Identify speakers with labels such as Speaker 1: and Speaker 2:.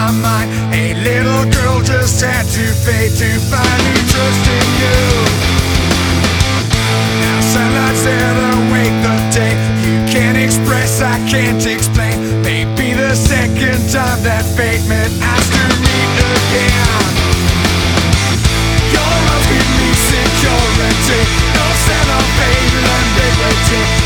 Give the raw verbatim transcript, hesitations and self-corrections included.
Speaker 1: my mind. A little girl just had to fade to finally trust in you. Now sunlight's there to wake the day. You can't express, I can't explain. Maybe the second time that fate meant us to meet again. Your arms give me security. No sense of pain and ambiguity.